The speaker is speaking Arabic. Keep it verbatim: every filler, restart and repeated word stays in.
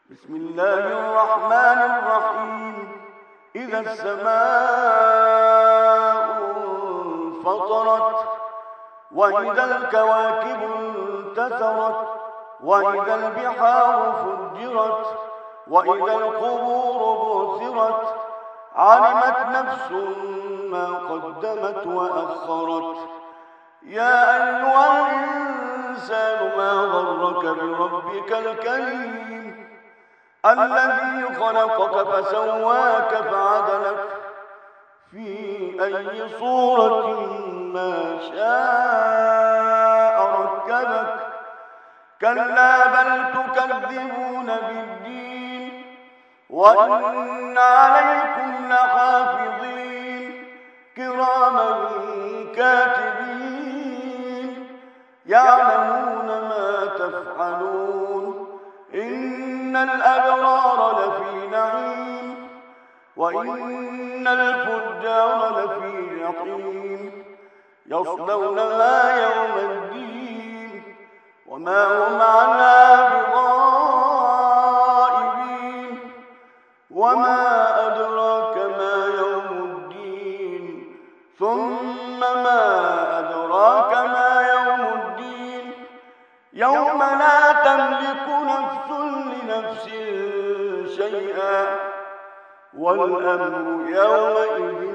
بسم الله الرحمن الرحيم. إذا السماء انفطرت، وإذا الكواكب انتثرت، وإذا البحار فجرت، وإذا القبور بعثرت، علمت نفس ما قدمت وأخرت. يا أيها الإنسان ما غرك بربك الكريم الذي خلقك فسواك فعدلك في أي صورة ما شاء ركبك. كلا بل تكذبون بالدين، وإن عليكم لحافظين كراما كاتبين يعلمون ما تفعلون. إن الأبرار لفي نعيم، وإن الفجار لفي جحيم، يصلونها يوم الدين وما هم عنها بغائبين. وما أدراك ما يوم الدين، ثم ما أدراك ما يوم الدين. يوم لا تملك نفس لنفس شيئا، والأمر يومئذ